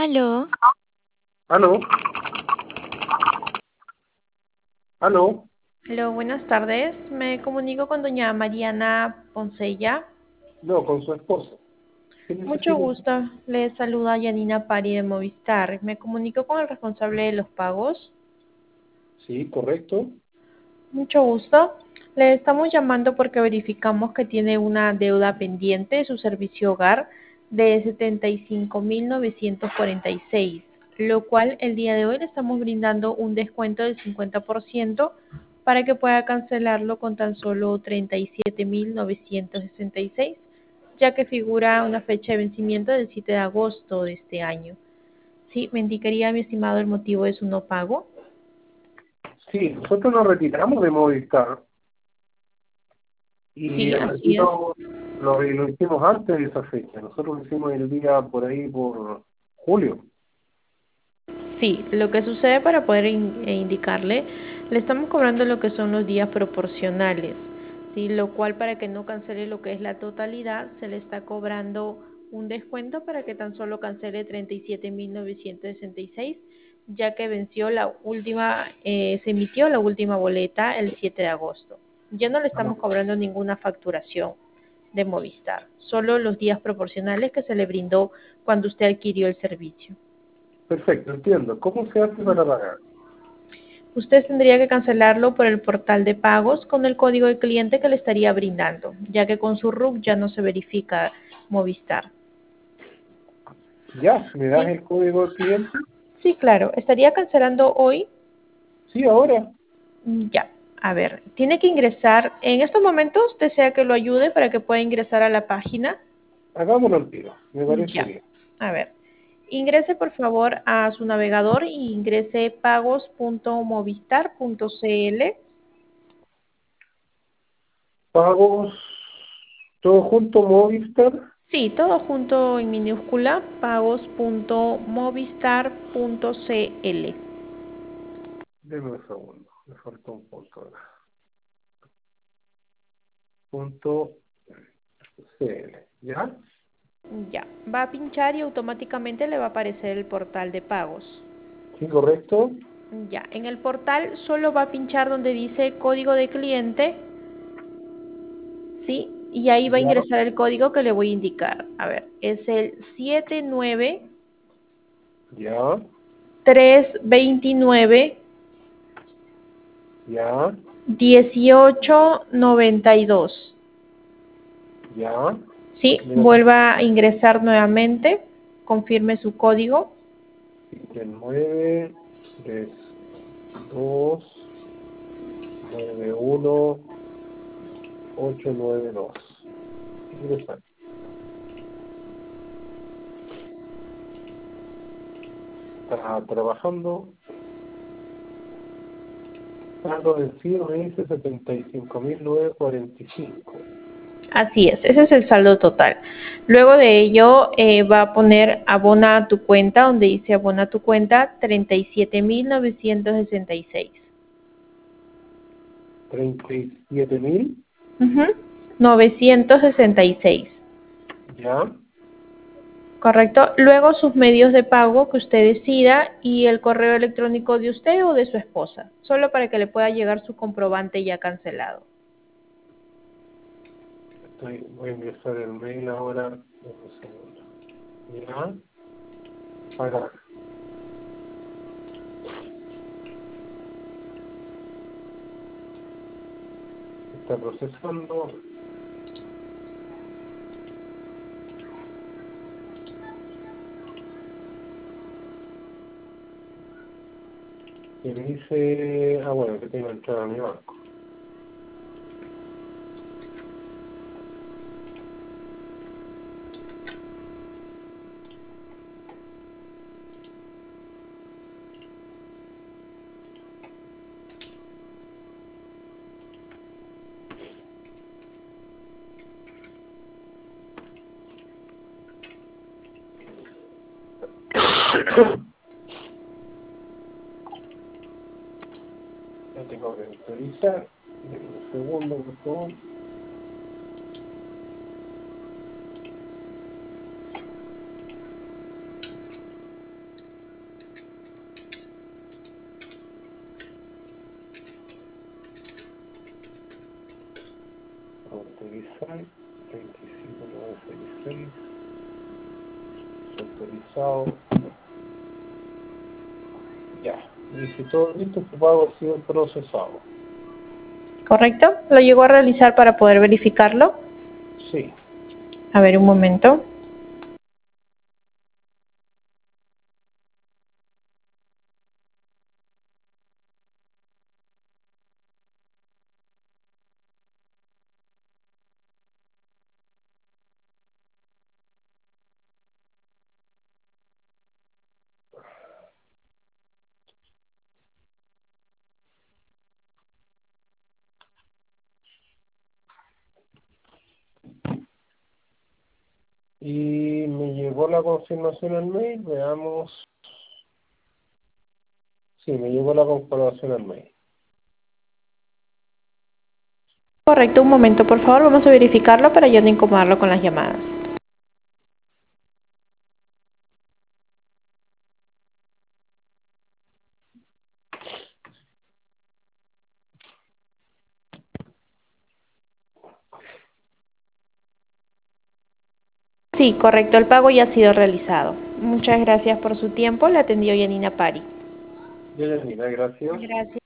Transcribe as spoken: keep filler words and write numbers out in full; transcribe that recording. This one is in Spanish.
Aló, Aló, aló, Hola, buenas tardes. Me comunico con doña Mariana Poncella. no, con su esposa. ¿Qué Mucho necesita? gusto. Le saluda Yanina Pari de Movistar. Me comunico con el responsable de los pagos. Sí, correcto. Mucho gusto. Le estamos llamando porque verificamos que tiene una deuda pendiente de su servicio hogar de setenta y cinco mil novecientos cuarenta y seis, lo cual el día de hoy le estamos brindando un descuento del cincuenta por ciento para que pueda cancelarlo con tan solo treinta y siete mil novecientos sesenta y seis, ya que figura una fecha de vencimiento del siete de agosto de este año. Sí, me indicaría, mi estimado, el motivo de su no pago. Sí, nosotros nos retiramos de Movistar y Sí, el así es. retiro lo, lo hicimos antes de esa fecha. Nosotros lo hicimos el día por ahí, por julio. Sí, lo que sucede, para poder in- eh, indicarle, le estamos cobrando lo que son los días proporcionales, ¿sí? Lo cual, para que no cancele lo que es la totalidad, se le está cobrando un descuento para que tan solo cancele treinta y siete mil novecientos sesenta y seis, ya que venció la última, eh, se emitió la última boleta el siete de agosto. Ya no le Ah, estamos cobrando ninguna facturación de Movistar, solo los días proporcionales que se le brindó cuando usted adquirió el servicio. perfecto, entiendo. ¿Cómo se hace para pagar? Usted tendría que cancelarlo por el portal de pagos con el código de cliente que le estaría brindando, ya que con su R U C ya no se verifica Movistar. Ya, ¿me das ¿Sí? el código del cliente? Sí, claro. Estaría cancelando hoy. Sí, ahora. Mm, Ya. A ver, tiene que ingresar. En estos momentos, desea que lo ayude para que pueda ingresar a la página. Hagámoslo al tiro. Me Mm, parece Ya. bien. A ver. Ingrese por favor a su navegador y ingrese pagos punto movistar punto cl. Pagos, todo junto, Movistar. Sí, todo junto en minúscula, pagos punto movistar punto cl. Deme un segundo, me falta un punto ahora. Punto CL, ¿ya? Ya, va a pinchar y automáticamente le va a aparecer el portal de pagos. Sí, correcto. Ya, en el portal solo va a pinchar donde dice código de cliente, ¿sí? Y ahí va a Ya, ingresar el código que le voy a indicar. A ver, es el siete nueve ya, tres veintinueve ya, dieciocho noventa y dos. ya. Sí, Mira, vuelva a ingresar nuevamente, confirme su código. siete nueve tres dos nueve uno ocho nueve dos. Ingresar. Está trabajando. Saldo vencido me dice setenta y cinco mil novecientos cuarenta y cinco. Así es, ese es el saldo total. Luego de ello, eh, va a poner abona a tu cuenta, donde dice abona a tu cuenta treinta y siete mil novecientos sesenta y seis. treinta y siete mil. Ujú, novecientos sesenta y seis. Ya. ¿Correcto? Luego sus medios de pago que usted decida y el correo electrónico de usted o de su esposa, solo para que le pueda llegar su comprobante ya cancelado. Estoy, voy a ingresar el mail ahora. Un segundo. Ya. Pagar. Está procesando. Y me dice, ah, bueno, que tengo que entrar a mi banco. Ya tengo que actualizar. Denme un segundo, por favor. revisar. veinticinco mil novecientos sesenta y seis. Autorizado. Ya. Dice todo listo, tu pago ha sido procesado. ¿Correcto? ¿Lo llegó a realizar para poder verificarlo? Sí. A ver, un momento. Y me llegó la confirmación al mail, veamos. Sí, me llegó la confirmación al mail. Correcto, un momento, por favor, vamos a verificarlo para ya no incomodarlo con las llamadas. Sí, correcto, el pago ya ha sido realizado. Muchas gracias por su tiempo, le atendió Yanina Pari. Bien, Yanina, gracias. Gracias.